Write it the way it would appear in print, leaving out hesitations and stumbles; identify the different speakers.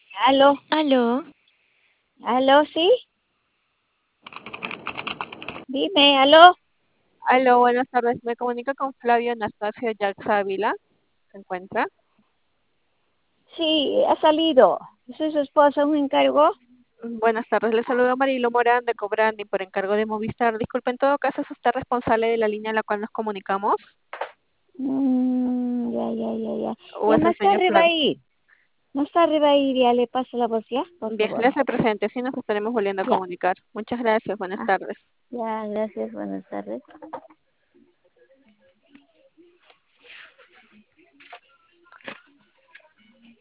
Speaker 1: Aló,
Speaker 2: Aló,
Speaker 1: aló, sí, dime, aló.
Speaker 3: Aló, buenas tardes. Me comunico con Flavio Anastasio Jax Ávila. ¿Se encuentra?
Speaker 1: Sí, ha salido. ¿Soy su esposa? ¿Un encargo?
Speaker 3: Buenas tardes. Le saludo a Marilo Morán de Cobrandi por encargo de Movistar. Disculpe, en todo caso, ¿es usted responsable de la línea a la cual nos comunicamos?
Speaker 1: Ya.
Speaker 3: ¿O
Speaker 1: Ya
Speaker 3: es el
Speaker 1: más
Speaker 3: señor
Speaker 1: tarde va a
Speaker 3: Flavio?
Speaker 1: ir. Más tarde va a ir, ya le paso la voz, ya, por
Speaker 3: Bien,
Speaker 1: favor.
Speaker 3: le hace presente. Así nos estaremos volviendo a
Speaker 1: Ya,
Speaker 3: comunicar. Muchas gracias. Buenas
Speaker 1: ah,
Speaker 3: tardes.
Speaker 1: ya, gracias, buenas tardes.